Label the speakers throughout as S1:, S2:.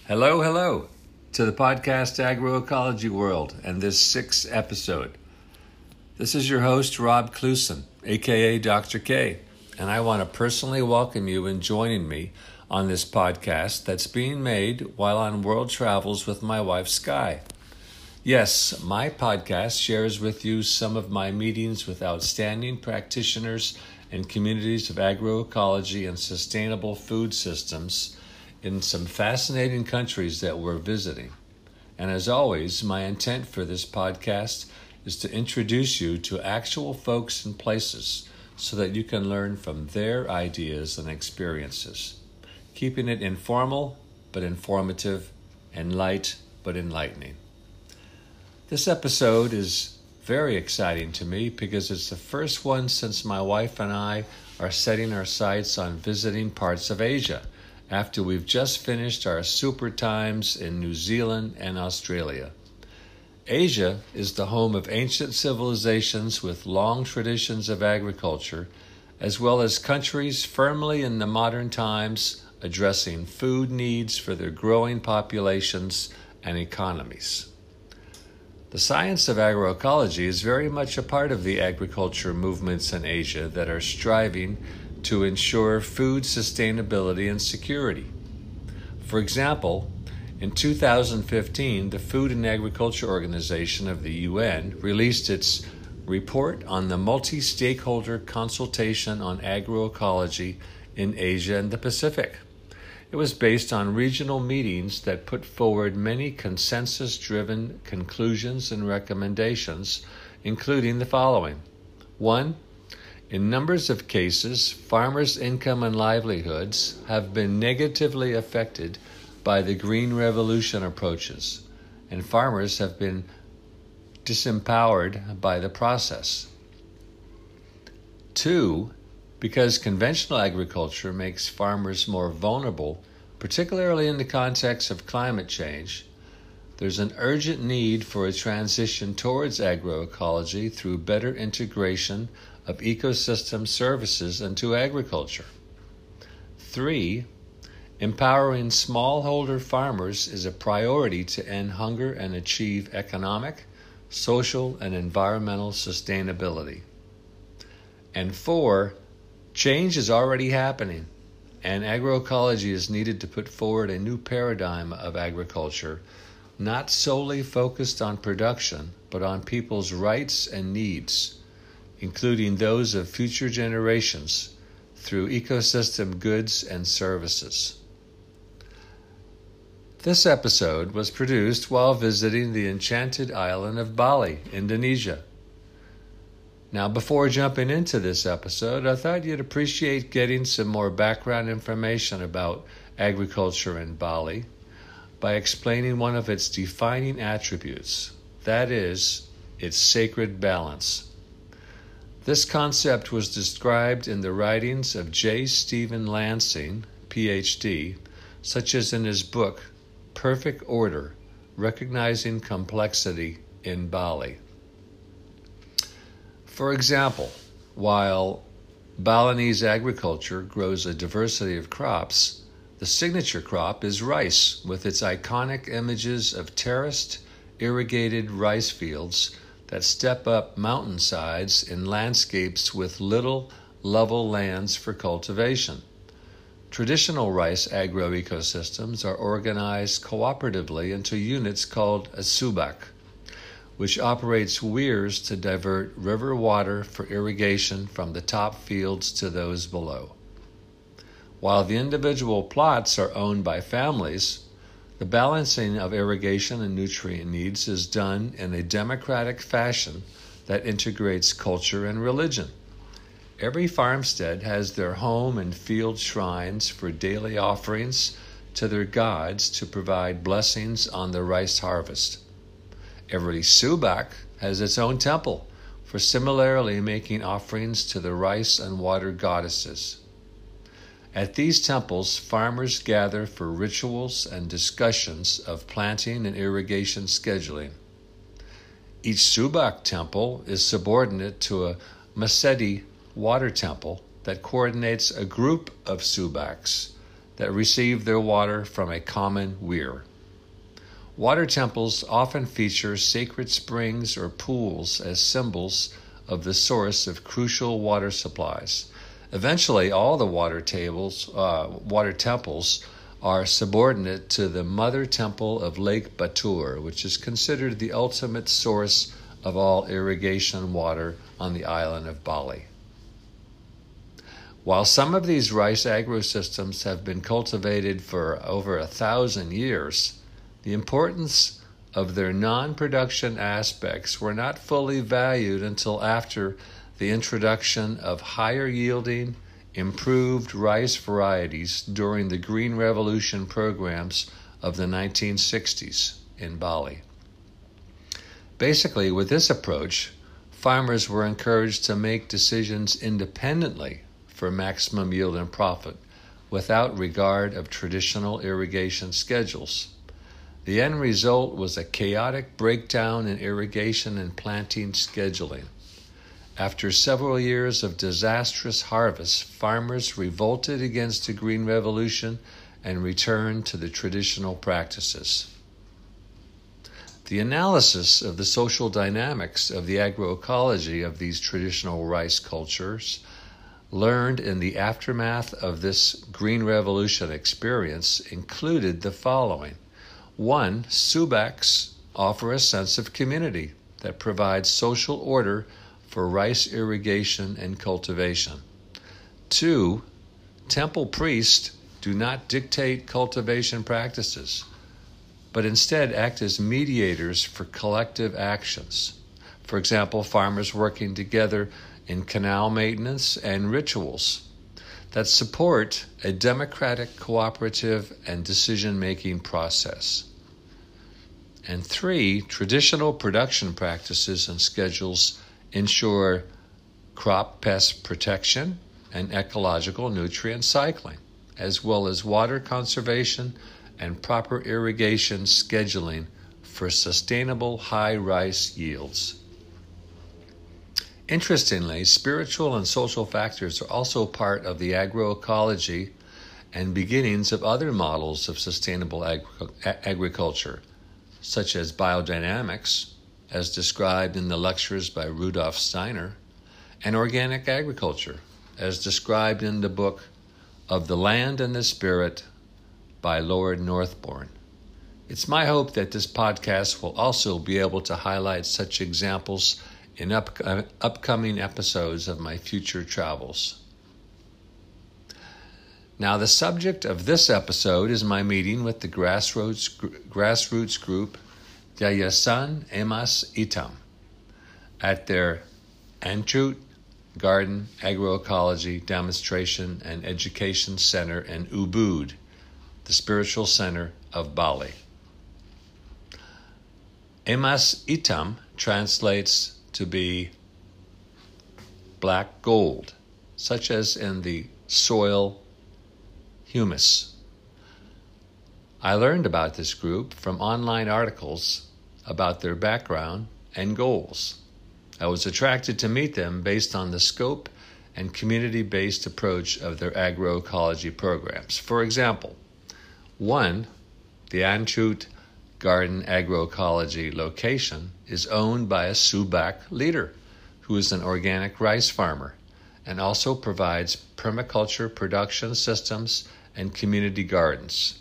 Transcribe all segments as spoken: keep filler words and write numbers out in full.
S1: Hello, hello to the podcast Agroecology World and this sixth episode. This is your host, Rob Clusen, aka Doctor K, and I want to personally welcome you in joining me on this podcast that's being made while on world travels with my wife, Sky. Yes, my podcast shares with you some of my meetings with outstanding practitioners and communities of agroecology and sustainable food systems in some fascinating countries that we're visiting. And as always, my intent for this podcast is to introduce you to actual folks and places so that you can learn from their ideas and experiences, keeping it informal but informative and light but enlightening. This episode is very exciting to me because it's the first one since my wife and I are setting our sights on visiting parts of Asia after we've just finished our super times in New Zealand and Australia. Asia is the home of ancient civilizations with long traditions of agriculture, as well as countries firmly in the modern times addressing food needs for their growing populations and economies. The science of agroecology is very much a part of the agriculture movements in Asia that are striving to ensure food sustainability and security. For example, in two thousand fifteen, the Food and Agriculture Organization of the U N released its report on the multi-stakeholder consultation on agroecology in Asia and the Pacific. It was based on regional meetings that put forward many consensus-driven conclusions and recommendations, including the following. One, in numbers of cases, farmers' income and livelihoods have been negatively affected by the Green Revolution approaches, and farmers have been disempowered by the process. Two, because conventional agriculture makes farmers more vulnerable, particularly in the context of climate change, there's an urgent need for a transition towards agroecology through better integration of ecosystem services into agriculture. Three, empowering smallholder farmers is a priority to end hunger and achieve economic, social, and environmental sustainability. And four, change is already happening, and agroecology is needed to put forward a new paradigm of agriculture, not solely focused on production, but on people's rights and needs, including those of future generations, through ecosystem goods and services. This episode was produced while visiting the enchanted island of Bali, Indonesia. Now, before jumping into this episode, I thought you'd appreciate getting some more background information about agriculture in Bali by explaining one of its defining attributes, that is, its sacred balance. This concept was described in the writings of J. Stephen Lansing, P H D, such as in his book, Perfect Order, Recognizing Complexity in Bali. For example, while Balinese agriculture grows a diversity of crops, the signature crop is rice, with its iconic images of terraced, irrigated rice fields that step up mountainsides in landscapes with little level lands for cultivation. Traditional rice agroecosystems are organized cooperatively into units called a subak, which operates weirs to divert river water for irrigation from the top fields to those below. While the individual plots are owned by families, the balancing of irrigation and nutrient needs is done in a democratic fashion that integrates culture and religion. Every farmstead has their home and field shrines for daily offerings to their gods to provide blessings on the rice harvest. Every subak has its own temple for similarly making offerings to the rice and water goddesses. At these temples, farmers gather for rituals and discussions of planting and irrigation scheduling. Each subak temple is subordinate to a Masedi water temple that coordinates a group of subaks that receive their water from a common weir. Water temples often feature sacred springs or pools as symbols of the source of crucial water supplies. Eventually, all the water tables, uh, water temples are subordinate to the mother temple of Lake Batur, which is considered the ultimate source of all irrigation water on the island of Bali. While some of these rice agrosystems have been cultivated for over a thousand years, the importance of their non-production aspects were not fully valued until after the introduction of higher-yielding, improved rice varieties during the Green Revolution programs of the nineteen sixties in Bali. Basically, with this approach, farmers were encouraged to make decisions independently for maximum yield and profit without regard of traditional irrigation schedules. The end result was a chaotic breakdown in irrigation and planting scheduling. After several years of disastrous harvests, farmers revolted against the Green Revolution and returned to the traditional practices. The analysis of the social dynamics of the agroecology of these traditional rice cultures learned in the aftermath of this Green Revolution experience included the following. One, subaks offer a sense of community that provides social order for rice irrigation and cultivation. Two, temple priests do not dictate cultivation practices, but instead act as mediators for collective actions. For example, farmers working together in canal maintenance and rituals that support a democratic, cooperative, and decision-making process. And three, traditional production practices and schedules ensure crop pest protection and ecological nutrient cycling, as well as water conservation and proper irrigation scheduling for sustainable high rice yields. Interestingly, spiritual and social factors are also part of the agroecology and beginnings of other models of sustainable agri- agriculture, such as biodynamics, as described in the lectures by Rudolf Steiner, and organic agriculture, as described in the book Of the Land and the Spirit by Lord Northbourne. It's my hope that this podcast will also be able to highlight such examples in up, uh, upcoming episodes of my future travels. Now, the subject of this episode is my meeting with the grassroots, grassroots group Yayasan Emas Itam at their Anchut Garden Agroecology Demonstration and Education Center in Ubud, the spiritual center of Bali. Emas Itam translates to be black gold, such as in the soil humus. I learned about this group from online articles about their background and goals. I was attracted to meet them based on the scope and community-based approach of their agroecology programs. For example, one, the Anchut Garden Agroecology location is owned by a Subak leader who is an organic rice farmer and also provides permaculture production systems and community gardens.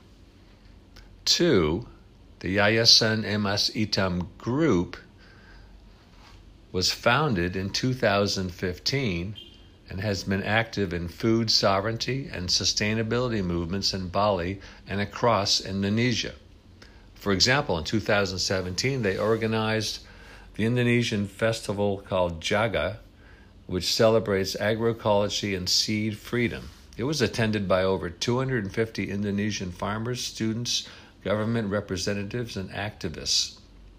S1: Two, the Yayasan Emas Itam group was founded in two thousand fifteen and has been active in food sovereignty and sustainability movements in Bali and across Indonesia. For example, in two thousand seventeen, they organized the Indonesian festival called Jaga, which celebrates agroecology and seed freedom. It was attended by over two hundred fifty Indonesian farmers, students, government representatives, and activists.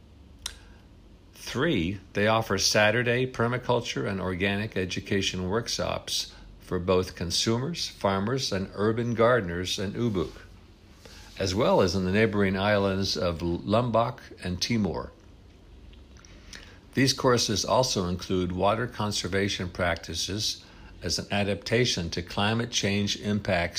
S1: Three, they offer Saturday permaculture and organic education workshops for both consumers, farmers, and urban gardeners in Ubud, as well as in the neighboring islands of Lombok and Timor. These courses also include water conservation practices as an adaptation to climate change impacts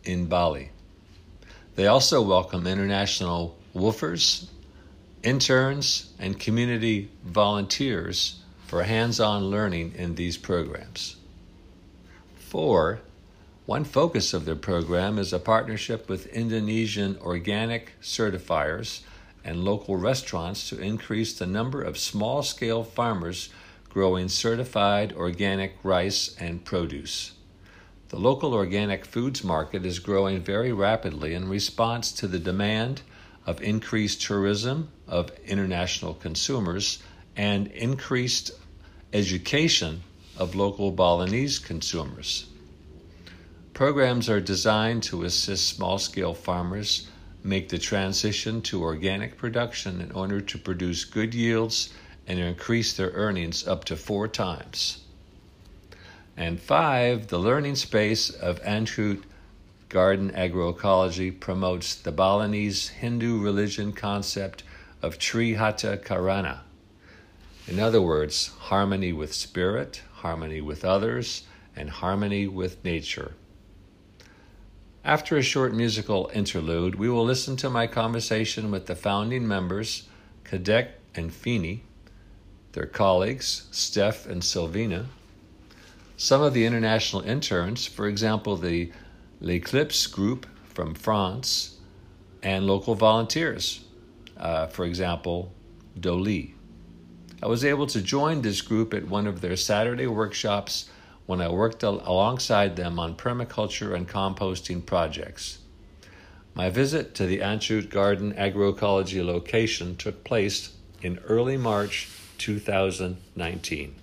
S1: in Bali. They also welcome international woofers, interns, and community volunteers for hands-on learning in these programs. Four, one focus of their program is a partnership with Indonesian organic certifiers and local restaurants to increase the number of small-scale farmers growing certified organic rice and produce. The local organic foods market is growing very rapidly in response to the demand of increased tourism of international consumers and increased education of local Balinese consumers. Programs are designed to assist small-scale farmers make the transition to organic production in order to produce good yields and increase their earnings up to four times. And five, the learning space of Anchut Garden Agroecology promotes the Balinese Hindu religion concept of Trihata Karana. In other words, harmony with spirit, harmony with others, and harmony with nature. After a short musical interlude, we will listen to my conversation with the founding members, Kadek and Fini, their colleagues, Steph and Sylvina, some of the international interns, for example, the L'Eclipse group from France, and local volunteers, uh, for example, Doli. I was able to join this group at one of their Saturday workshops when I worked al- alongside them on permaculture and composting projects. My visit to the Anchut Garden Agroecology location took place in early March two thousand nineteen.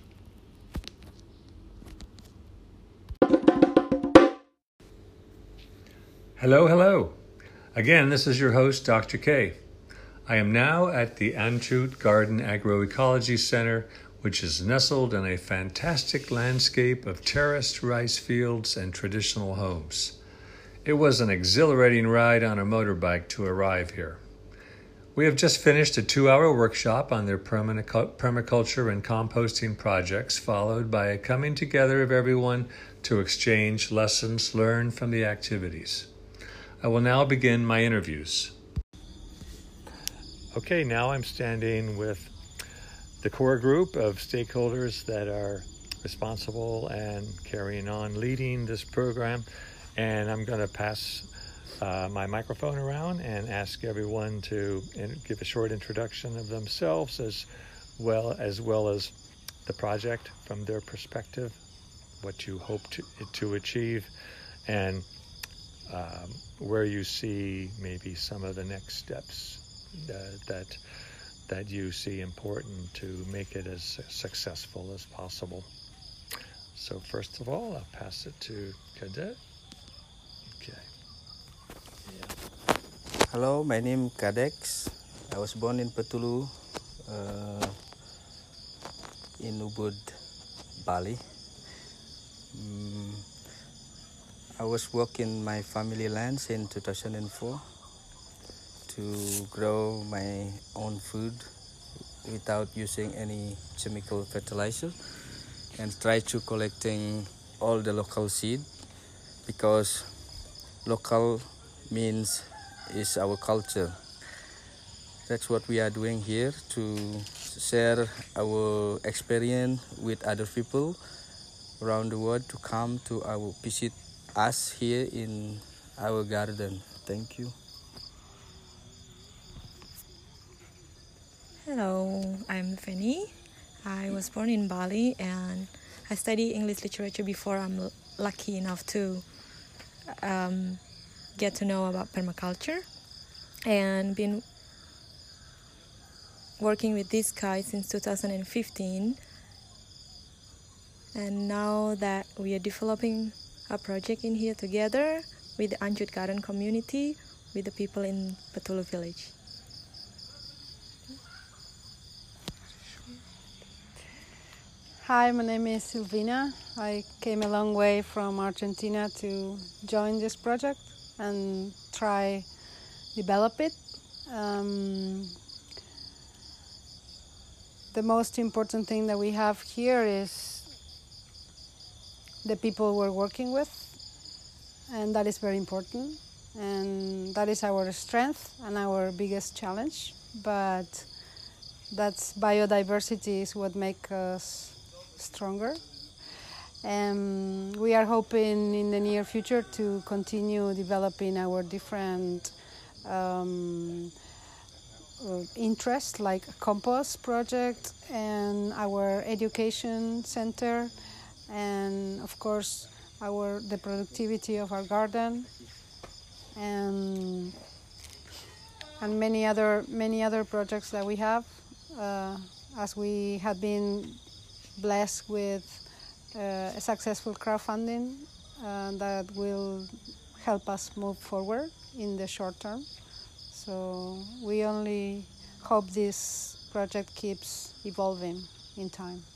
S1: Hello, hello. Again, this is your host, Doctor K. I am now at the Anchut Garden Agroecology Center, which is nestled in a fantastic landscape of terraced rice fields and traditional homes. It was an exhilarating ride on a motorbike to arrive here. We have just finished a two-hour workshop on their permaculture and composting projects, followed by a coming together of everyone to exchange lessons learned from the activities. I will now begin my interviews. Okay, now I'm standing with the core group of stakeholders that are responsible and carrying on leading this program, and I'm going to pass uh, my microphone around and ask everyone to in, give a short introduction of themselves as well as well as the project from their perspective, what you hope to, to achieve, and um, where you see maybe some of the next steps uh, that that you see important to make it as successful as possible. So first of all, I'll pass it to Kadek. Okay.
S2: Yeah. Hello, my name is Kadek. I was born in Petulu, uh, in Ubud, Bali. Um, I was working my family lands in two thousand four. To grow my own food without using any chemical fertilizer, and try to collecting all the local seed, because local means is our culture. That's what we are doing here, to share our experience with other people around the world to come to our visit us here in our garden. Thank you.
S3: Hello, I'm Fanny. I was born in Bali and I studied English literature before I'm l- lucky enough to um, get to know about permaculture, and been working with this guy since two thousand fifteen. And now that we are developing a project in here together with the Anchut Garden community, with the people in Petulu village.
S4: Hi, my name is Silvina. I came a long way from Argentina to join this project and try develop it. Um, the most important thing that we have here is the people we're working with, and that is very important. And that is our strength and our biggest challenge. But that's biodiversity is what makes us stronger. And we are hoping in the near future to continue developing our different um, interests, like a compost project and our education center, and of course our the productivity of our garden. And and many other many other projects that we have, uh, as we have been blessed with uh, a successful crowdfunding uh, that will help us move forward in the short term. So we only hope this project keeps evolving in time.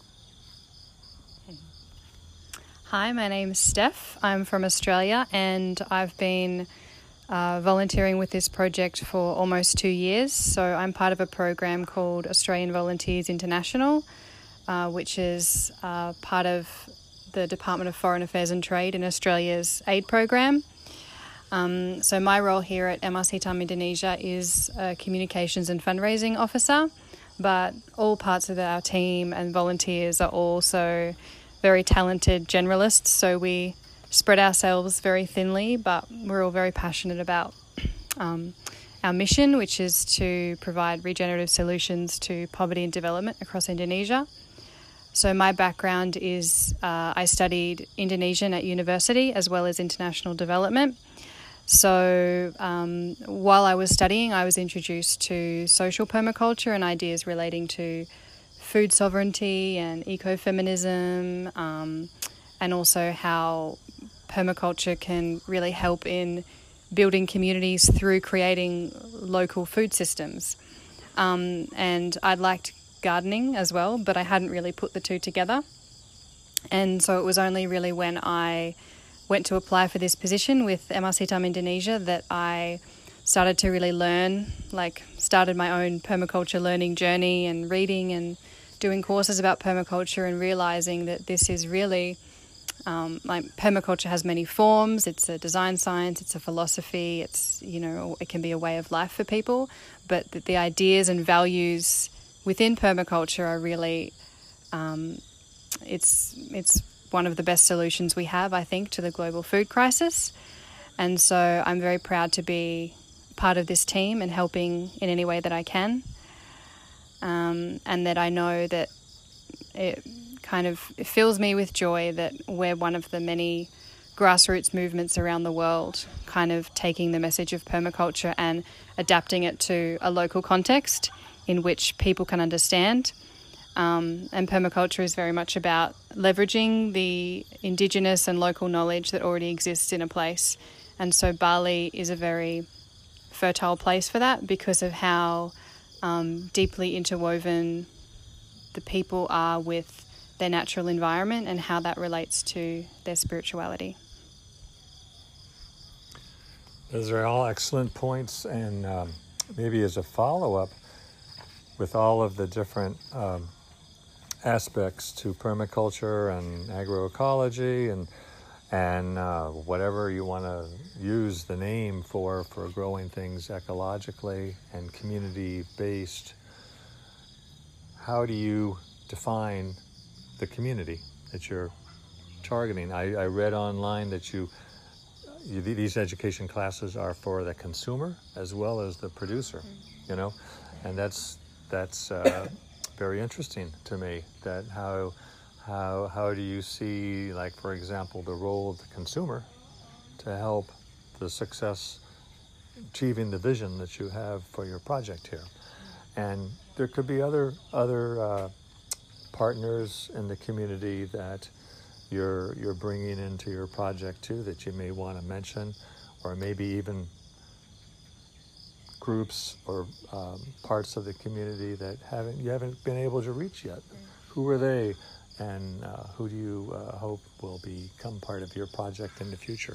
S5: Hi, my name is Steph. I'm from Australia, and I've been uh, volunteering with this project for almost two years. So I'm part of a program called Australian Volunteers International, uh, which is uh, part of the Department of Foreign Affairs and Trade in Australia's aid program. Um, so my role here at M R C T A M Indonesia is a communications and fundraising officer, but all parts of our team and volunteers are also very talented generalists, so we spread ourselves very thinly, but we're all very passionate about um, our mission, which is to provide regenerative solutions to poverty and development across Indonesia. So my background is uh, I studied Indonesian at university as well as international development. So um, while I was studying, I was introduced to social permaculture and ideas relating to food sovereignty and ecofeminism, um, and also how permaculture can really help in building communities through creating local food systems. Um, and I'd liked gardening as well, but I hadn't really put the two together. And so it was only really when I went to apply for this position with M R C T A M Indonesia that I started to really learn, like started my own permaculture learning journey and reading and doing courses about permaculture and realizing that this is really, um, like permaculture has many forms. It's a design science, it's a philosophy, it's, you know, it can be a way of life for people, but that the ideas and values within permaculture are really, um, it's, it's one of the best solutions we have, I think, to the global food crisis. And so I'm very proud to be part of this team and helping in any way that I can. Um, and that I know that it kind of it fills me with joy that we're one of the many grassroots movements around the world kind of taking the message of permaculture and adapting it to a local context in which people can understand. Um, and permaculture is very much about leveraging the indigenous and local knowledge that already exists in a place. And so Bali is a very fertile place for that because of how Um, deeply interwoven the people are with their natural environment and how that relates to their spirituality.
S1: Those are all excellent points, and um, maybe as a follow-up, with all of the different um, aspects to permaculture and agroecology and and uh, whatever you want to use the name for, for growing things ecologically and community-based, how do you define the community that you're targeting? I, I read online that you, you, these education classes are for the consumer as well as the producer, you know, and that's, that's uh, very interesting to me, that how How how do you see, like, for example, the role of the consumer to help the success, achieving the vision that you have for your project here? And there could be other other uh, partners in the community that you're you're bringing into your project too that you may want to mention, or maybe even groups or um, parts of the community that haven't you haven't been able to reach yet. Who are they? And uh, who do you uh, hope will become part of your project in the future?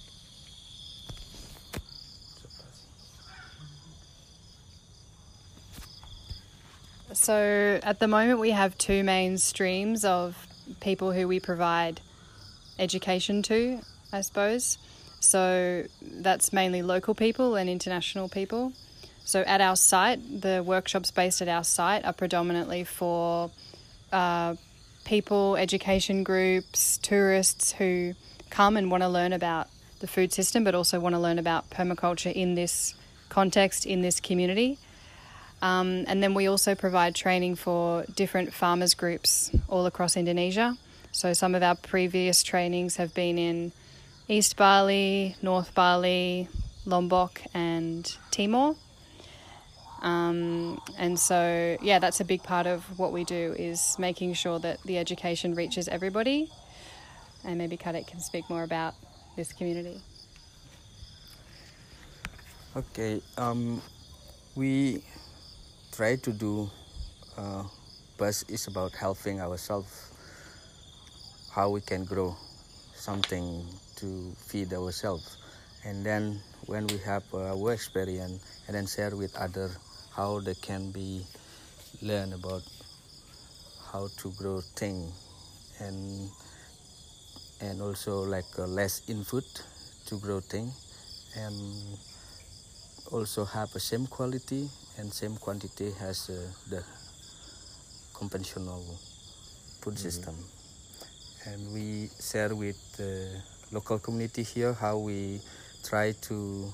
S5: So at the moment we have two main streams of people who we provide education to, I suppose. So that's mainly local people and international people. So at our site, the workshops based at our site are predominantly for uh, people, education groups, tourists who come and want to learn about the food system, but also want to learn about permaculture in this context, in this community. Um, and then we also provide training for different farmers groups all across Indonesia. So some of our previous trainings have been in East Bali, North Bali, Lombok and Timor. Um, and so, yeah, that's a big part of what we do, is making sure that the education reaches everybody. And maybe Kadek can speak more about this community.
S2: Okay, um, we try to do, uh, first is about helping ourselves, how we can grow something to feed ourselves. And then when we have uh, our experience, and then share with others how they can be learn about how to grow things, and and also like uh, less input to grow things, and also have the same quality and same quantity as uh, the conventional food mm-hmm. system. And we share with the local community here how we try to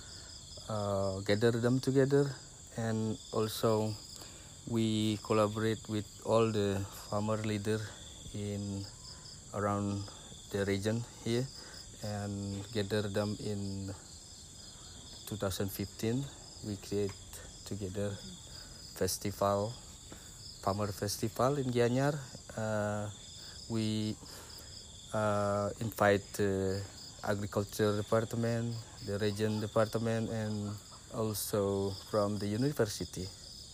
S2: uh, gather them together, and also we collaborate with all the farmer leaders in around the region here, and gather them in two thousand fifteen. We create together festival, farmer festival in Gianyar. Uh, we uh, invite the agriculture department, the region department, and also from the university,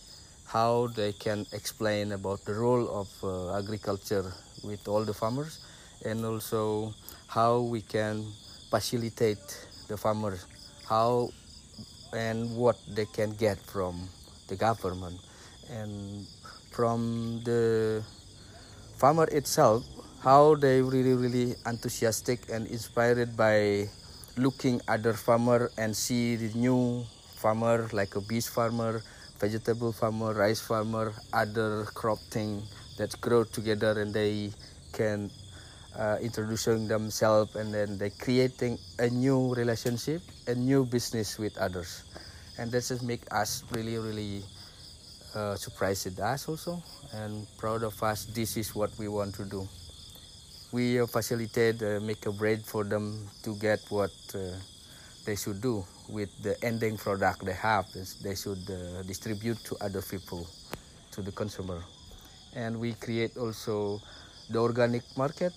S2: how they can explain about the role of uh, agriculture with all the farmers, and also how we can facilitate the farmers, how and what they can get from the government, and from the farmer itself, how they really really enthusiastic and inspired by looking other farmer and see the new farmer, like a beef farmer, vegetable farmer, rice farmer, other crop thing that grow together, and they can uh, introducing themselves, and then they creating a new relationship, a new business with others. And that just make us really really uh, surprised us also, and proud of us. This is what we want to do. We uh, facilitate, uh, make a bread for them to get what uh, they should do with the ending product they have. They should uh, distribute to other people, to the consumer. And we create also the organic market,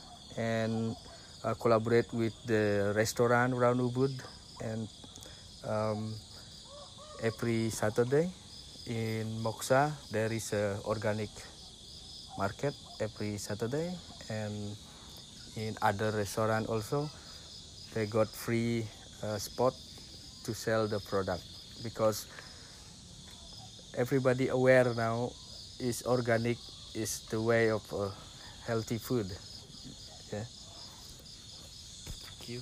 S2: and uh, collaborate with the restaurant around Ubud. And um, every Saturday in Moksa there is a organic market every Saturday, and in other restaurant also they got free uh, spot to sell the product, because everybody aware now is organic is the way of uh, healthy food. Yeah. Thank you.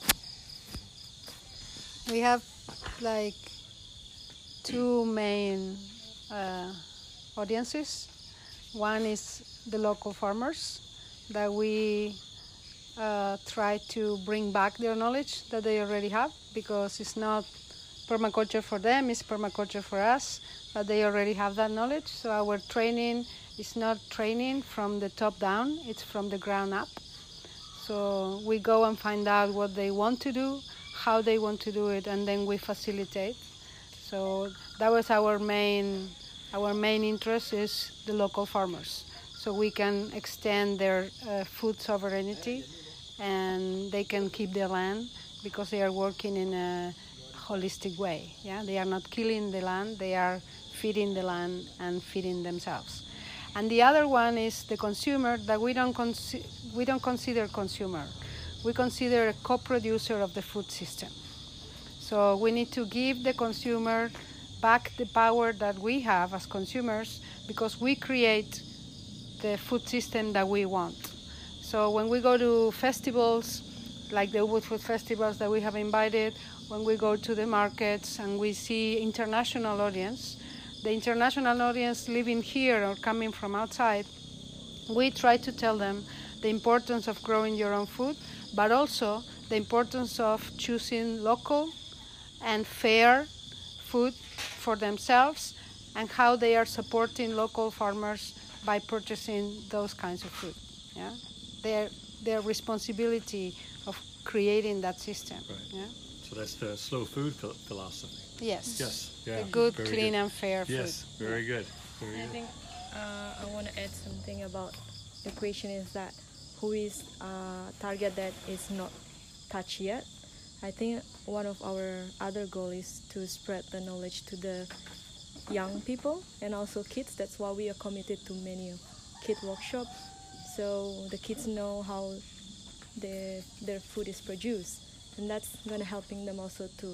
S4: We have like two main uh, audiences. One is the local farmers that we uh, try to bring back their knowledge that they already have, because it's not permaculture for them, it's permaculture for us, but they already have that knowledge. So our training is not training from the top down, it's from the ground up. So we go and find out what they want to do, how they want to do it, and then we facilitate. So that was our main our main interest, is the local farmers, so we can extend their uh, food sovereignty, and they can keep the land because they are working in a holistic way. Yeah, they are not killing the land, they are feeding the land and feeding themselves. And the other one is the consumer, that we don't con- we don't consider consumer. We consider a co-producer of the food system. So we need to give the consumer back the power that we have as consumers, because we create the food system that we want. So when we go to festivals, like the Ubud Food Festivals that we have invited, when we go to the markets and we see international audience, the international audience living here or coming from outside, we try to tell them the importance of growing your own food, but also the importance of choosing local and fair food for themselves, and how they are supporting local farmers by purchasing those kinds of food. Yeah, their their responsibility of creating that system.
S1: Right.
S4: Yeah.
S1: So that's the slow food phil- philosophy.
S4: Yes.
S1: Yes. Yeah.
S4: The good,
S1: Very
S4: clean,
S1: good.
S4: and fair food.
S1: Yes. Very good. Very
S3: I
S1: good.
S3: think uh, I want to add something about the question is that who is a target that is not touched yet. I think one of our other goal is to spread the knowledge to the young people and also kids. That's why we are committed to many kid workshops, so the kids know how the, their food is produced, and that's going to helping them also to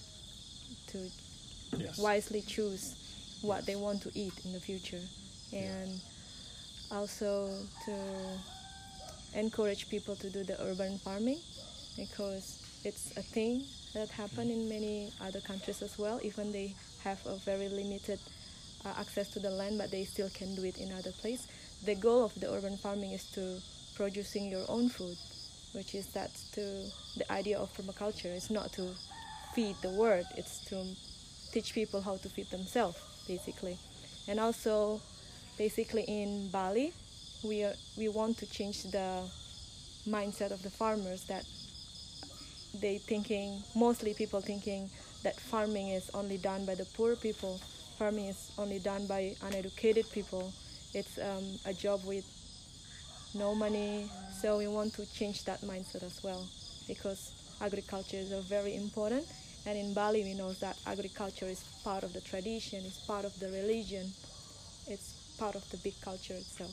S3: to
S1: Yes.
S3: wisely choose what they want to eat in the future, and also to encourage people to do the urban farming, because it's a thing that happen in many other countries as well. Even they have a very limited uh, access to the land, but they still can do it in other place. The goal of the urban farming is to producing your own food, which is that to the idea of permaculture is not to feed the world, it's to teach people how to feed themselves, basically. And also, basically in Bali, we are, we want to change the mindset of the farmers, that they thinking, mostly people thinking that farming is only done by the poor people, farming is only done by uneducated people, it's um, a job with no money. So we want to change that mindset as well, because agriculture is a very important, and in Bali we know that agriculture is part of the tradition, it's part of the religion, it's part of the big culture itself.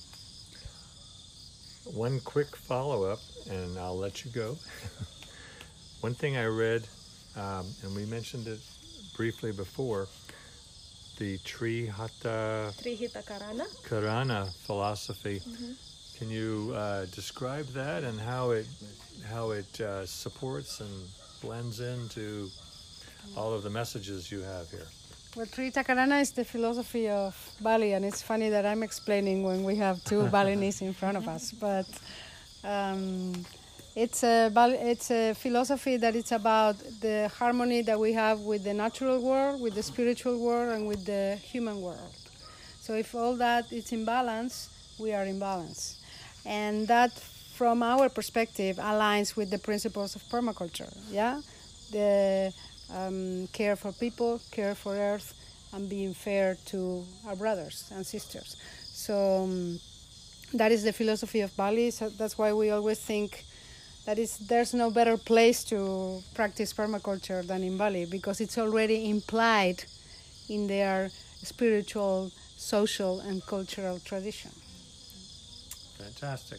S1: One quick follow-up, and I'll let you go. One thing I read, um, and we mentioned it briefly before, the Trihita
S3: Trihita Karana.
S1: Karana philosophy.
S3: Mm-hmm.
S1: Can you uh, describe that and how it how it uh, supports and blends into all of the messages you have here?
S4: Well, Trihita Karana is the philosophy of Bali, and it's funny that I'm explaining when we have two Balinese in front of us. But um, it's a it's a philosophy that it's about the harmony that we have with the natural world, with the spiritual world, and with the human world. So if all that is in balance, we are in balance, and that, from our perspective, aligns with the principles of permaculture. Yeah, the Um, care for people, care for earth, and being fair to our brothers and sisters. So um, that is the philosophy of Bali. So that's why we always think that is there's no better place to practice permaculture than in Bali, because it's already implied in their spiritual, social, and cultural tradition.
S1: Fantastic.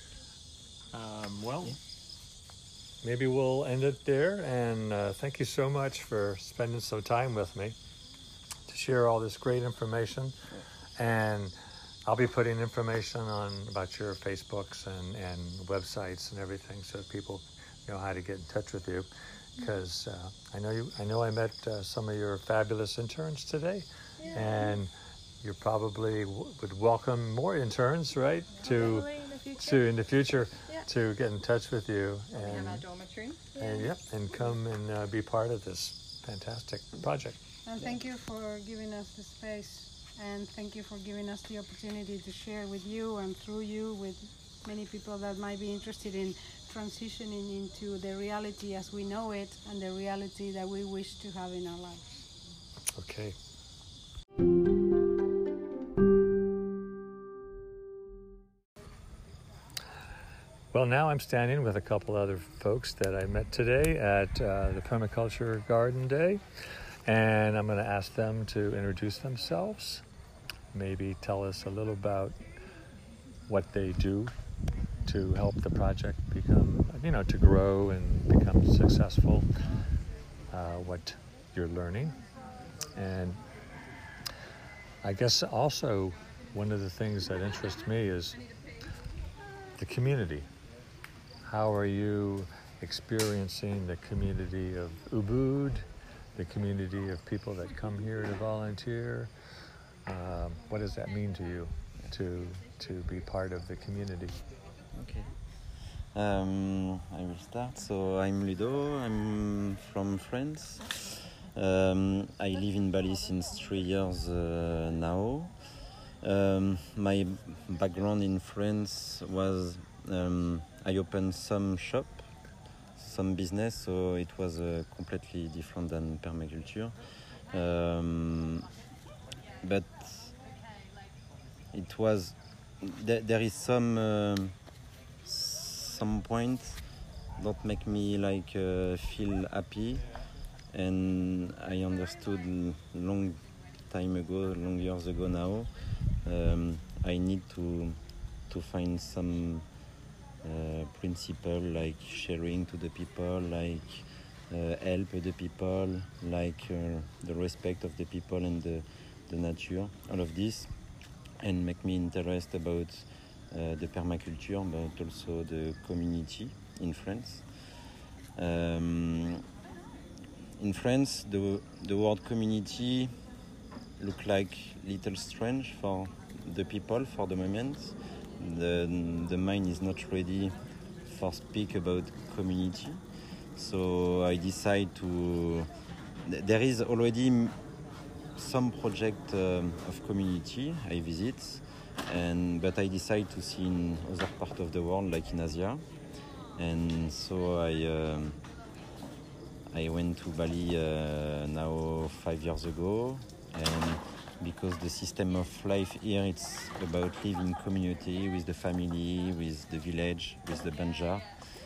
S1: Um, well. Yeah. Maybe we'll end it there, and uh, thank you so much for spending some time with me to share all this great information. And I'll be putting information on about your Facebooks and, and websites and everything, so that people know how to get in touch with you. Because uh, I know you, I know I met uh, some of your fabulous interns today, yeah. And you probably w- would welcome more interns, right? To
S3: in the future.
S1: to in the future.
S3: Yeah.
S1: To get in touch with you, and
S5: We have our dormitory.
S1: and yep, and come and uh, be part of this fantastic project.
S4: And thank you for giving us the space, and thank you for giving us the opportunity to share with you and through you with many people that might be interested in transitioning into the reality as we know it and the reality that we wish to have in our lives.
S1: Okay. Well, now I'm standing with a couple other folks that I met today at uh, the Permaculture Garden Day, and I'm going to ask them to introduce themselves, maybe tell us a little about what they do to help the project become, you know, to grow and become successful, uh, what you're learning. And I guess also one of the things that interests me is the community. how are you experiencing the community of Ubud, the community of people that come here to volunteer? Um, what does that mean to you, to to be part of the community?
S6: Okay. Um, I will start. So I'm Ludo. I'm from France. Um, I live in Bali since three years uh, now. Um, my background in France was um, I opened some shop, some business, so it was uh, completely different than permaculture. Um, but it was th- there is some uh, some point that make me like uh, feel happy, and I understood long time ago, long years ago now, um, I need to to find some uh, principle like sharing to the people, like uh, help the people, like uh, the respect of the people and the, the nature, all of this, and make me interested about uh, the permaculture, but also the community in France. Um, in France, the the word community look like little strange for the people for the moment. The the mind is not ready for speak about community, so I decide to. There is already some project um, of community I visit, and but I decide to see in other part of the world, like in Asia, and so I um, I went to Bali uh, now five years ago, and because the system of life here it's about living community with the family, with the village, with the Banjar.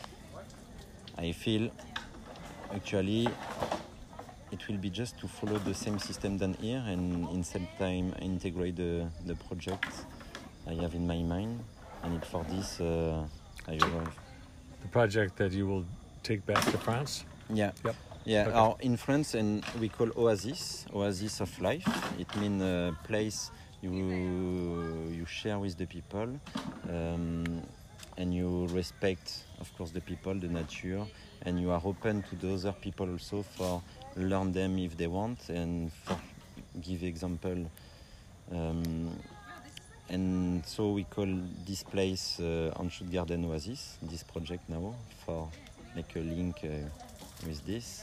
S6: I feel actually it will be just to follow the same system than here, and in same time integrate the, the project I have in my mind, and it, for this uh, I arrive.
S1: The project that you will take back to France?
S6: Yeah.
S1: Yep.
S6: Yeah,
S1: Okay.
S6: our, in France, and we call oasis, oasis of life. It means a place you you share with the people, um, and you respect, of course, the people, the nature, and you are open to the other people also for learn them if they want, and for give example. Um, and so we call this place uh, Anchout Garden Oasis, this project now, for make a link uh, with this.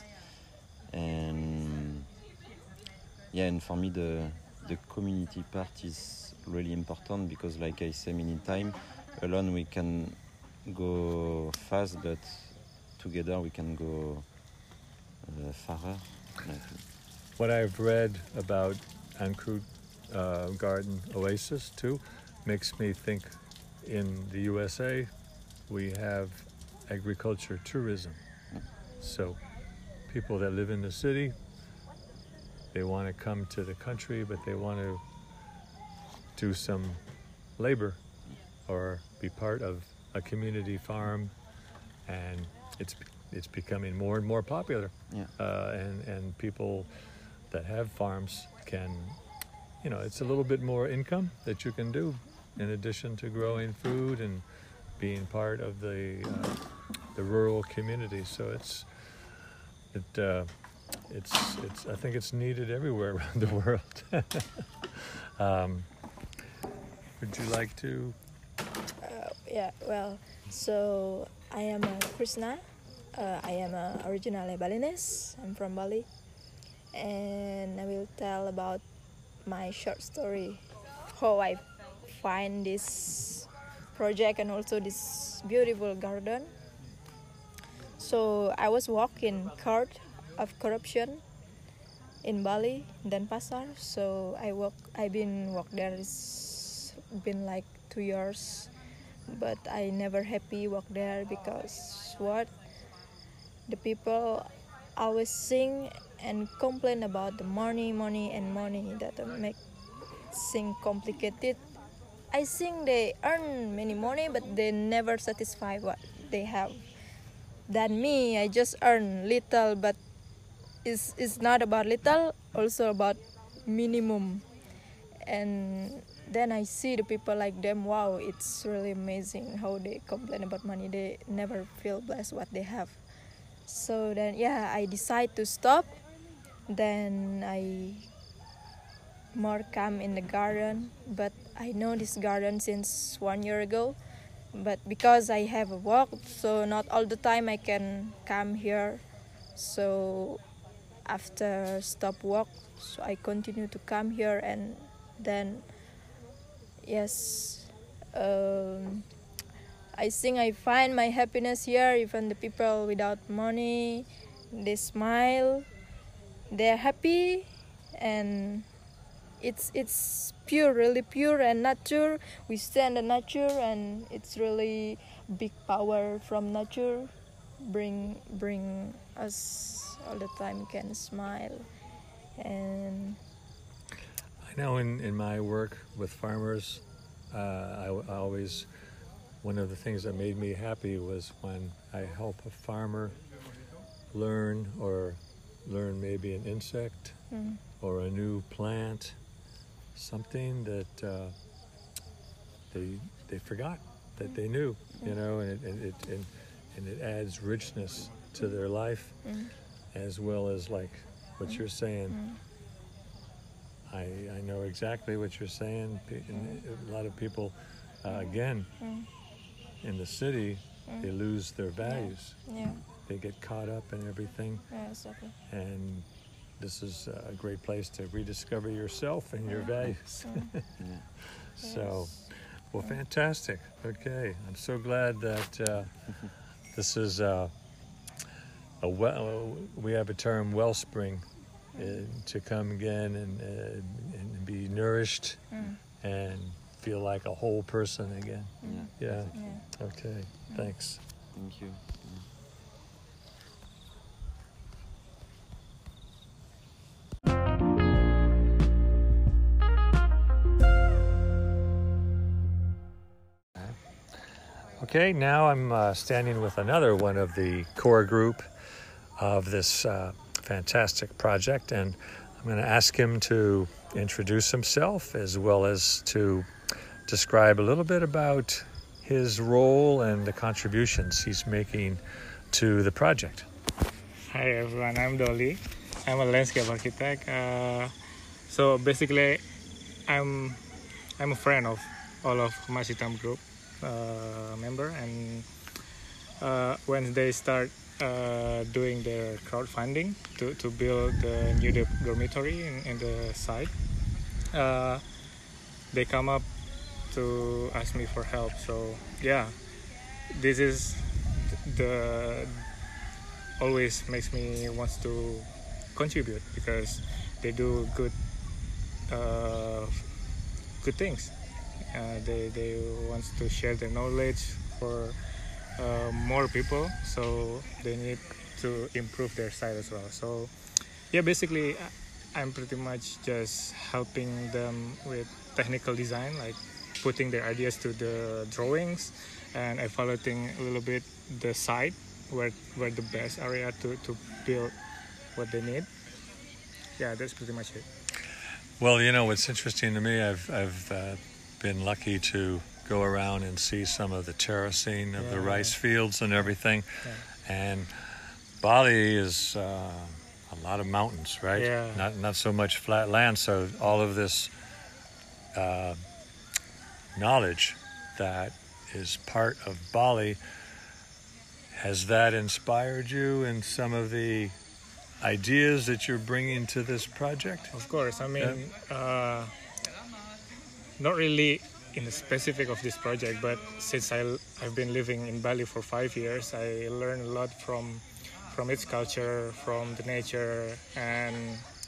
S6: And yeah, and for me the the community part is really important, because like I say many times, alone we can go fast, but together we can go uh, farther.
S1: What I've read about Anchout uh, Garden Oasis too makes me think in the U S A we have agriculture tourism. So people that live in the city, they want to come to the country, but they want to do some labor or be part of a community farm, and it's it's becoming more and more popular.
S6: Yeah.
S1: Uh, and and people that have farms can, you know, it's a little bit more income that you can do in addition to growing food and being part of the uh, the rural community. So it's it uh, it's it's I think it's needed everywhere around the world. um, would you like to?
S7: Uh, yeah, well, so I am a Krishna. Uh, I am a originally Balinese. I'm from Bali, and I will tell about my short story, how I find this project and also this beautiful garden. So I was walking court of corruption in Bali, Denpasar. So I walk. I've been walk there. It's been like two years, but I never happy walk there because what the people always sing and complain about the money, money and money that make sing complicated. I think they earn many money, but they never satisfy what they have. Than me, I just earn little, but it's, it's not about little, also about minimum. And then I see the people like them. Wow, it's really amazing how they complain about money. They never feel blessed what they have. So then, yeah, I decide to stop. Then I more come in the garden, but I know this garden since one year ago. But because I have a work, so not all the time I can come here. So after stop work, so I continue to come here, and then yes, um, I think I find my happiness here. Even the people without money, they smile, they're happy, and it's it's pure, really pure and nature. We stand in nature, and it's really big power from nature. Bring bring us all the time can smile, and
S1: I know in, in my work with farmers, uh, I, I always, one of the things that made me happy was when I help a farmer learn or learn maybe an insect
S7: mm.
S1: or a new plant, something that uh, they they forgot that they knew, you know, and it and it and, and it adds richness to their life,
S7: Mm.
S1: as well as like what you're saying.
S7: Mm.
S1: I I know exactly what you're saying. Pe- and a lot of people, uh, again,
S7: Mm.
S1: in the city,
S7: Mm.
S1: they lose their values.
S7: Yeah,
S1: They get caught up in everything,
S7: yeah, exactly.
S1: and this is a great place to rediscover yourself and your values.
S7: Mm.
S6: Yeah.
S1: So, well, fantastic. Okay, I'm so glad that uh, this is uh, a well. We have a term, wellspring, uh, to come again and uh, and be nourished
S7: Mm.
S1: and feel like a whole person again.
S6: Yeah.
S1: Yeah.
S7: Yeah.
S1: Okay. Thanks.
S6: Thank you.
S1: Okay, now I'm uh, standing with another one of the core group of this uh, fantastic project, and I'm going to ask him to introduce himself as well as to describe a little bit about his role and the contributions he's making to the project.
S8: Hi everyone, I'm Dolly. I'm a landscape architect. Uh, so basically, I'm I'm a friend of all of Emas Hitam Group uh, member, and uh, when they start uh, doing their crowdfunding to, to build the new dormitory in, in the site, uh, they come up to ask me for help. So yeah, this is the always makes me wants to contribute because they do good uh, good things. Uh, they they want to share their knowledge for uh, more people, so they need to improve their site as well. So yeah, basically I'm pretty much just helping them with technical design, like putting their ideas to the drawings and evaluating a little bit the site where where the best area to, to build what they need. Yeah, that's pretty much it.
S1: Well, you know, what's interesting to me, I've I've uh, been lucky to go around and see some of the terracing of the
S8: Yeah.
S1: rice fields and everything.
S8: Yeah.
S1: And Bali is uh, a lot of mountains, right?
S8: Yeah.
S1: Not not so much flat land. So all of this uh, knowledge that is part of Bali, has that inspired you in some of the ideas that you're bringing to this project?
S8: Of course, I mean, uh, not really in the specific of this project, but since I, I've been living in Bali for five years, I learned a lot from from its culture, from the nature, and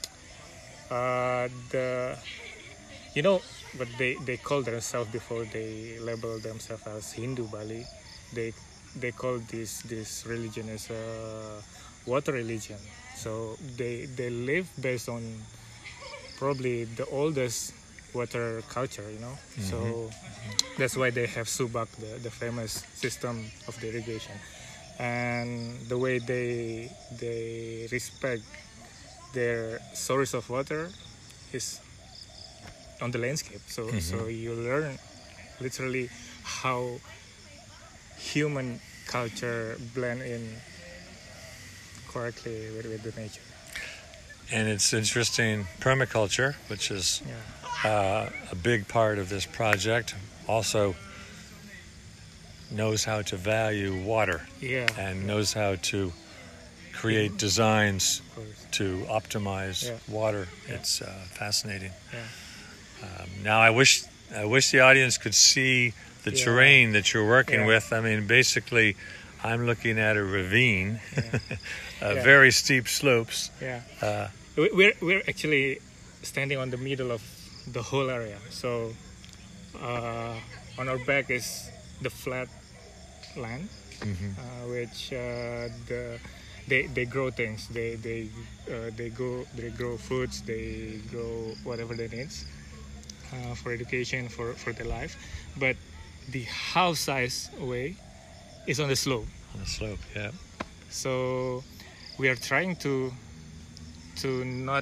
S8: uh, the, you know, what they, they call themselves before they label themselves as Hindu Bali, they they call this this religion as a water religion. So they they live based on probably the oldest water culture, you know. Mm-hmm. So that's why they have Subak, the, the famous system of the irrigation, and the way they they respect their source of water is on the landscape. So
S1: Mm-hmm.
S8: so you learn literally how human culture blend in correctly with, with the nature.
S1: And it's interesting, permaculture, which is
S8: Yeah.
S1: uh, a big part of this project, also knows how to value water
S8: Yeah.
S1: and knows how to create designs
S8: Of course.
S1: to optimize
S8: Yeah.
S1: water.
S8: Yeah.
S1: It's uh, fascinating.
S8: Yeah.
S1: Um, now, I wish I wish the audience could see the
S8: Yeah.
S1: terrain that you're working
S8: Yeah.
S1: with. I mean, basically, I'm looking at a ravine,
S8: Yeah.
S1: uh,
S8: Yeah.
S1: very steep slopes.
S8: Yeah.
S1: Uh,
S8: We- We're we're actually standing on the middle of the whole area. So uh, on our back is the flat land,
S1: mhm.
S8: uh, which uh, the they they grow things. They they uh, they grow they grow fruits. They grow whatever they need uh, for education, for for their life. But the house size way is on the slope.
S1: On the slope, yeah.
S8: So we are trying to to not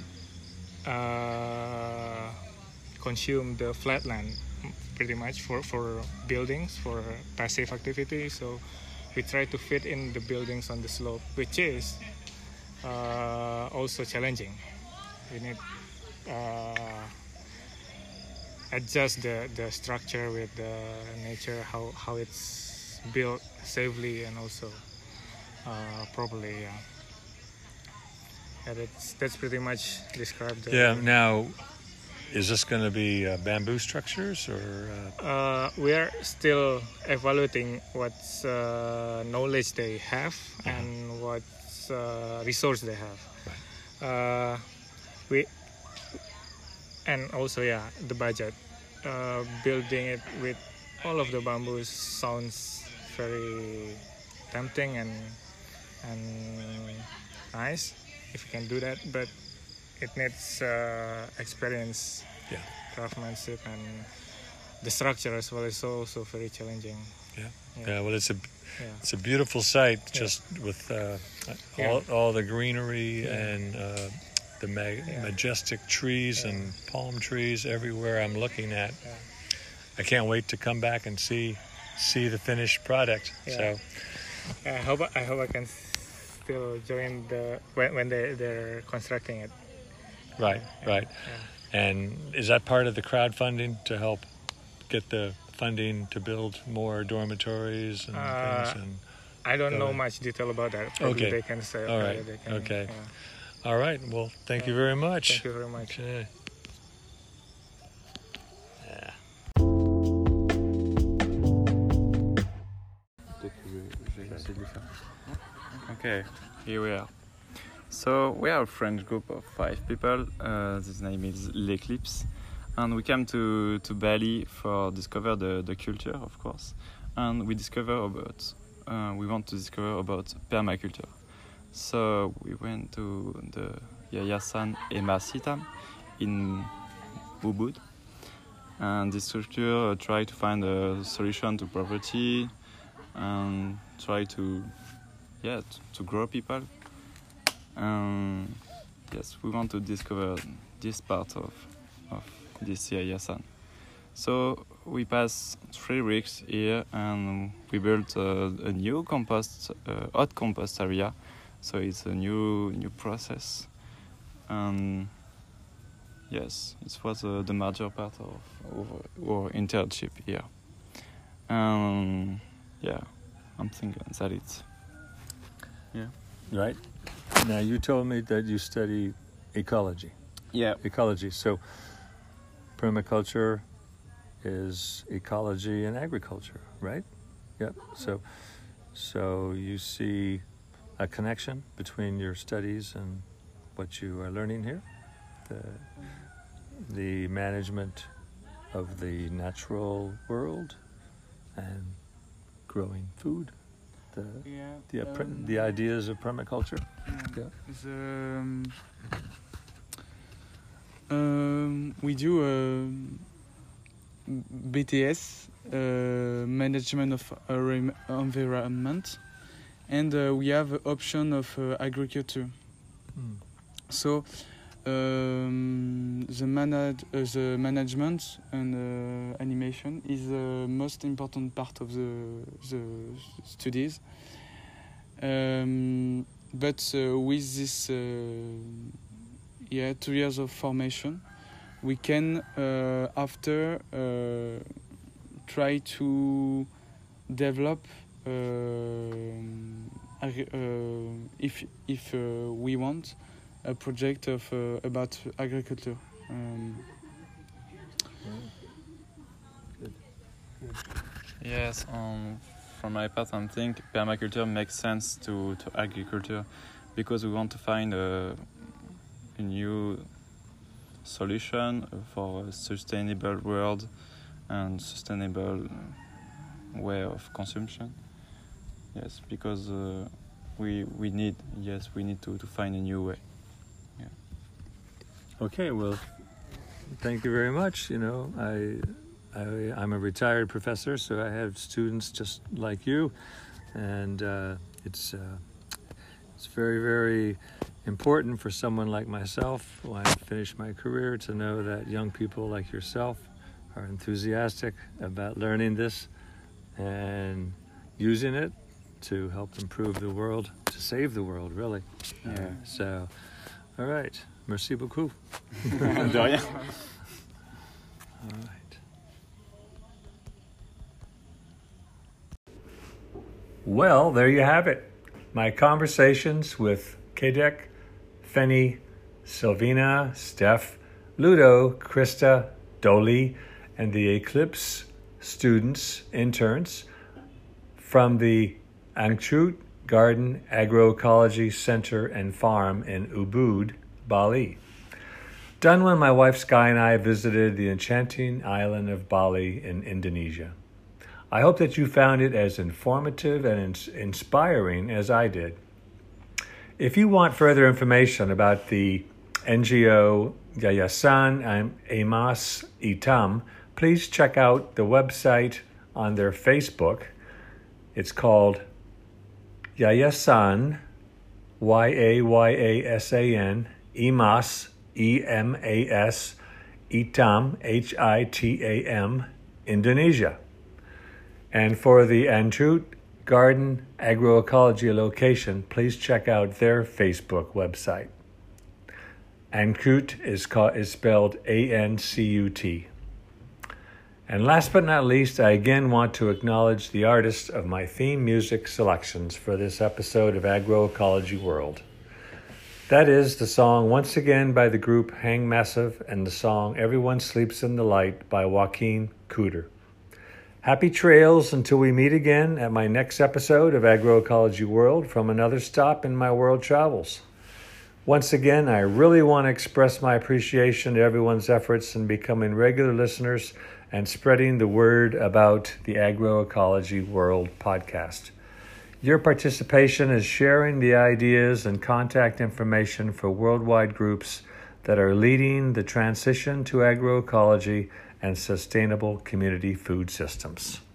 S8: uh, consume the flat land pretty much for, for buildings, for passive activity. So we try to fit in the buildings on the slope, which is uh, also challenging. We need uh, adjust the, the structure with the nature, how, how it's built safely and also uh, properly. Yeah. Yeah, that's, that's pretty much described. The,
S1: Yeah. Now, is this going to be uh, bamboo structures or? Uh...
S8: Uh, we are still evaluating what uh, knowledge they have
S1: Uh-huh.
S8: and what uh, resource they have.
S1: Right.
S8: Uh, we and also yeah the budget. Uh, building it with all of the bamboos sounds very tempting and and nice if you can do that, but it needs uh, experience,
S1: Yeah.
S8: craftsmanship, and the structure as well is also very challenging.
S1: Yeah.
S8: Yeah.
S1: Yeah. Well, it's a
S8: Yeah.
S1: it's a beautiful site,
S8: Yeah.
S1: just with uh,
S8: Yeah.
S1: all all the greenery
S8: Yeah.
S1: and uh, the ma-
S8: Yeah.
S1: majestic trees
S8: Yeah.
S1: and palm trees everywhere I'm looking at.
S8: Yeah.
S1: I can't wait to come back and see see the finished product.
S8: Yeah.
S1: So
S8: I hope I hope I can still join the when when they they're constructing it.
S1: right,
S8: Yeah.
S1: right.
S8: Yeah.
S1: And is that part of the crowdfunding to help get the funding to build more dormitories and
S8: Uh,
S1: things? And
S8: I don't
S1: Go
S8: know
S1: ahead.
S8: much detail about that. Probably
S1: Okay.
S8: they can say.
S1: All
S8: uh,
S1: right.
S8: They can,
S1: Okay.
S8: yeah.
S1: all right. Well, thank you
S8: Yeah.
S1: very much.
S8: Thank you very much.
S1: Okay. Yeah.
S9: Okay, here we are. So we are a French group of five people. Uh, this name is L'Eclipse, and we came to, to Bali for discover the, the culture, of course. And we discover about uh, we want to discover about permaculture. So we went to the Yayasan Emasitam in Ubud, and this structure uh, try to find a solution to poverty and try to yeah to, to grow people. Um, yes, we want to discover this part of of this Yayasan. So we passed three weeks here and we built uh, a new compost, uh, hot compost area. So it's a new new process. And yes, it was uh, the major part of, of our internship here. Um, yeah, I'm thinking that it's yeah.
S1: Right. Now, you told me that you study ecology.
S9: Yeah.
S1: Ecology. So, permaculture is ecology and agriculture, right? Yep. So, so you see a connection between your studies and what you are learning here, the the management of the natural world and growing food, the
S10: Yeah,
S1: the appre-
S10: um,
S1: the ideas of permaculture.
S10: yeah.
S1: Yeah.
S10: The, um, um, we do um, B T S, uh, management of our environment, and uh, we have an option of uh, agriculture.
S1: Mm.
S10: So um, the, manage, uh, the management and uh, animation is the most important part of the, the studies. Um, but uh, with this uh, yeah, two years of formation, we can uh, after uh, try to develop uh, uh, if if uh, we want a project of uh, about agriculture. Um,
S1: Good. Good.
S9: Yes, um, from my part, I think permaculture makes sense to, to agriculture because we want to find a, a new solution for a sustainable world and sustainable way of consumption. Yes, because uh, we we need yes we need to, to find a new way. Yeah.
S1: Okay, well, thank you very much. You know, I, I I'm a retired professor, so I have students just like you, and uh, it's uh, it's very very important for someone like myself when I finish my career to know that young people like yourself are enthusiastic about learning this and using it to help improve the world, to save the world, really.
S10: Yeah.
S1: Uh, so, all right. Merci beaucoup.
S9: De rien.
S1: All right. Well, there you have it. My conversations with Kadek, Feni, Sylvina, Steph, Ludo, Krista, Dolly, and the Eclipse students, interns, from the Angchut Garden Agroecology Center and Farm in Ubud, Bali. Done when my wife Sky and I visited the enchanting island of Bali in Indonesia. I hope that you found it as informative and ins- inspiring as I did. If you want further information about the N G O Yayasan Emas Itam, please check out the website on their Facebook. It's called Yayasan, Y A Y A S A N, Emas, E M A S, Itam, H I T A M, Indonesia. And for the Angchut Garden Agroecology location, please check out their Facebook website. Angchut is, called, is spelled A N C U T. And last but not least, I again want to acknowledge the artists of my theme music selections for this episode of Agroecology World. That is the song once again by the group Hang Massive and the song Everyone Sleeps in the Light by Joaquin Cooter. Happy trails until we meet again at my next episode of Agroecology World from another stop in my world travels. Once again, I really want to express my appreciation to everyone's efforts in becoming regular listeners and spreading the word about the Agroecology World podcast. Your participation is sharing the ideas and contact information for worldwide groups that are leading the transition to agroecology and sustainable community food systems.